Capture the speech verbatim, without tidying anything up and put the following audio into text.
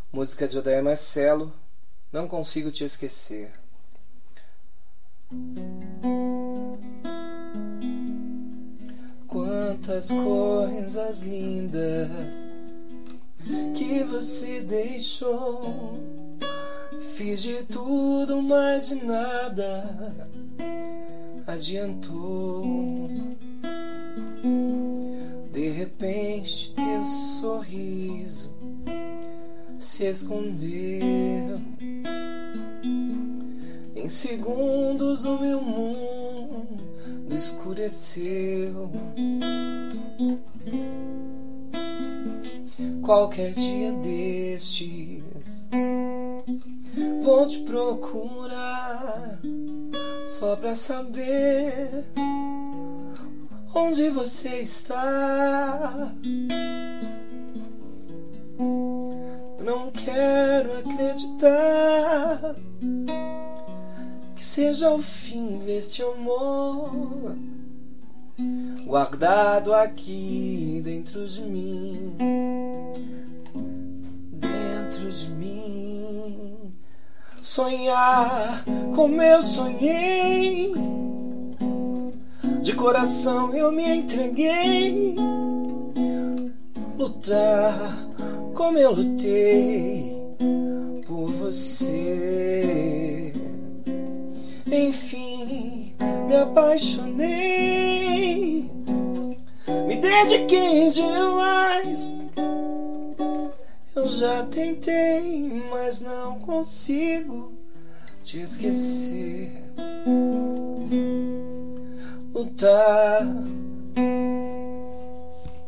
Música de Odair Marcelo, Não Consigo Te Esquecer. Quantas coisas lindas que você deixou. Fiz de tudo, mas de nada adiantou. De repente teu sorriso se escondeu. Em segundos o meu mundo escureceu. Qualquer dia destes vou te procurar só pra saber onde você está. Não quero acreditar que seja o fim deste amor guardado aqui dentro de mim, dentro de mim. Sonhar como eu sonhei, de coração eu me entreguei. Lutar como eu lutei por você. Enfim, me apaixonei, me dediquei demais. Eu já tentei, mas não consigo te esquecer. Lutar